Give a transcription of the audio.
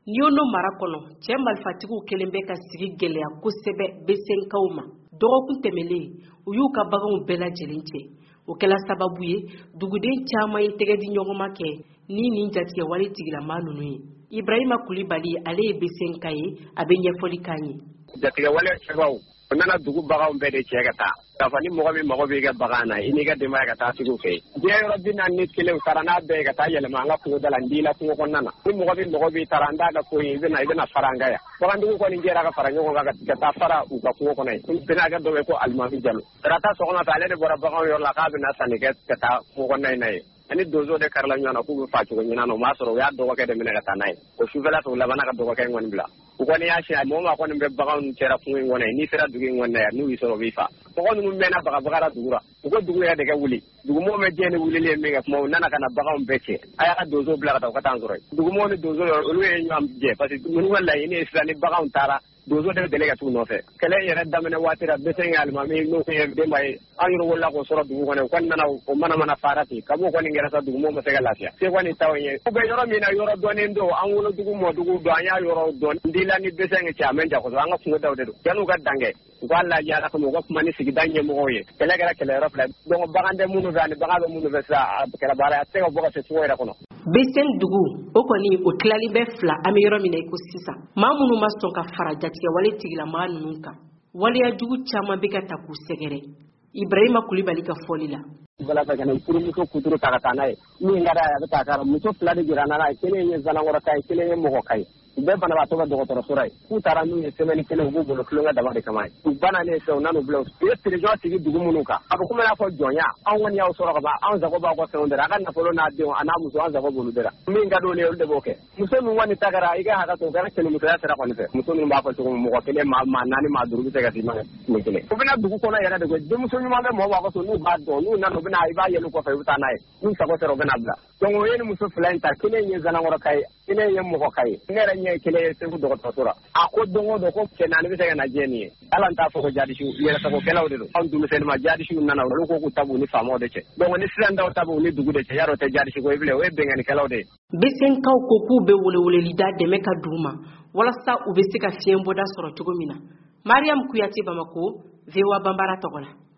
Niono marakono cɛ malifatigiw kelen bɛ ka sigi gɛlɛya kosɛbɛ besenkaw ma dɔgɔkun tɛmɛlen u y'u ka baganw bɛɛ lajɛlen cɛ o kɛla sababu ye duguden caman ye tɛgɛ di ɲɔgɔn ma kɛ ni nin jatigɛ wale tigilama ninnu ye Ibrahima Kulibali ale ye besenka ye a bɛ ɲɛfɔli kan ye jatigɛ wale cɛbaw o nana dugu baganw bɛɛ de cɛ ka taa k'a fɔ ni mɔgɔ min mago b'i ka bagan na i n'i ka denbaya ka taa tigiw fɛ diɲɛ yɔrɔ 41 taara n'a bɛɛ ka taa yɛlɛma an ka kungo da la n d'i la kungo kɔnɔna na ni mɔgɔ min mago b'i taara an t'a ka ko ye i bɛna fara an kan yan bagantigiw kɔni jɛra ka fara ɲɔgɔn kan ka taa fara u ka kungo kɔnɔ ye bɛnakɛ dɔ bɛ ko Alimami Jalo tarata sɔgɔma fɛ ale de bɔra baganw yɔrɔ la k'a bɛna sanni kɛ ka taa kungo kɔnɔna in na ye ani donso de karila ɲɔgɔn na k'u bɛ fa cogo ɲinana o m'a sɔrɔ u y'a dɔgɔkɛ de minɛ ka taa n'a ye o sufɛla fɛ u labanna ka dɔgɔkɛ in kɔni bila u kɔni y'a siɲɛ mɔgɔ ma kɔni bɛ baganw cɛra kungo in kɔnɔ ye n'i sera dugu in kɔnɔ yan n'u y'i sɔrɔ u b'i faa mɔgɔ ninnu mɛnna bagabagara dugu la u ko dugu yɛrɛ de kɛ wuli dugumɔgɔw bɛ diɲɛ ni wulili ye min kɛ kuma u nana ka na baganw bɛɛ cɛ a y'a ka donso bila ka taa u ka taa an sɔrɔ yen dugumɔgɔw ni donso olu ye ɲɔgɔn jɛ parce que ninnu ka laɲini ye sisan ni baganw taara donso de bɛ deli ka t'u nɔfɛ kɛlɛ yɛrɛ daminɛ waati la bɛsɛn ye Alimami n'o ye denba ye an yɛrɛ wolola k'o sɔrɔ dugu kɔnɔ u kɔni nana o mana fara ten kab'o kɔni kɛra sa dugumɔgɔw ma se ka lafiya se kɔni t'aw ye u bɛ yɔrɔ min na yɔrɔ dɔnnen don an wolodugu mɔdugu don an y'a yɔrɔ dɔn n dila ni bɛsɛn cɛ a man jan kosɛbɛ an ka kungo daw de don yan'u ka dan kɛ u k'a lajɛ ala kama u ka kuma ni sigida ɲɛmɔgɔw ye kɛlɛ kɛra kɛlɛyɔrɔ fila donc bagan tɛ minnu fɛ ani bagan bɛ minnu fɛ sisan a kɛra baara a tɛ se ka bɔ ka se kungo yɛrɛ kɔnɔ Besen dugu o kɔni o tilali bɛ fila an bɛ yɔrɔ min na i ko sisan maa minnu ma sɔn ka fara jatigɛ wale tigilama ninnu kan waleya jugu caman bɛ ka ta k'u sɛgɛrɛ Ibrahima Kulibali ka fɔli la bala fɛ kana furumuso kuturu ta ka taa n'a ye min ka d'a ye a bɛ taa ka muso fila de jira n'a ye kelen ye Zanankɔrɔka ye kelen ye Mɔgɔka ye u bɛɛ banabaatɔ ka dɔgɔtɔrɔso la ye k'u taara n'u ye semaine kelen u b'u bolo kulonkɛ dama de kama ye u bannen fɛ u nan'u bila u ye président sigi dugu minnu kan a bɛ komi n'a fɔ jɔnya anw kɔni y'aw sɔrɔ ka ban anw sago b'aw ka fɛnw de la a ka nafolo n'a denw a n'a muso an sago b'olu de la min ka d'olu ye olu de b'o kɛ muso min kɔni ta kɛra i ka hakɛ to o kɛra cɛnimusoya sira kɔni fɛ muso min b'a fɔ cogo min mɔgɔ kelen maa naani maa duuru bɛ se ka d'i ma tile kelen u bɛna dugu kɔnɔ yɛrɛ de koyi denmuso ɲuman bɛ mɔgɔ b'a fɔ n'u b'a dɔn n'u nana u bɛna i b'a yɛlɛ kɔfɛ i bɛ taa n'a ye n'u sago sera u bɛna bila donc o ye ni muso fila in ta kelen ye Zanankɔrɔka ye kelen ye Mɔgɔka ye ne yɛrɛ ɲɛ ye kelen ye Segu dɔgɔtɔrɔso la a ko don o don ko cɛ naani bɛ se ka na diɲɛ nin ye ala n t'a fɔ ko jadisiw yɛrɛsagokɛlaw de don anw denmisɛnnin jadisiw nana olu ko k'u tabu ni faamaw de cɛ donc ni siran daw tabu ni dugu de cɛ yarɔ tɛ jadisi ko bilen o ye bɛnkanikɛlaw de ye besenkaw ko k'u bɛ weleweleli da dɛmɛ ka dugu ma walasa u bɛ se ka fiɲɛ bɔda sɔrɔ cogo min na Mariam Kuyate Bamako VOA Bambara tɔgɔ la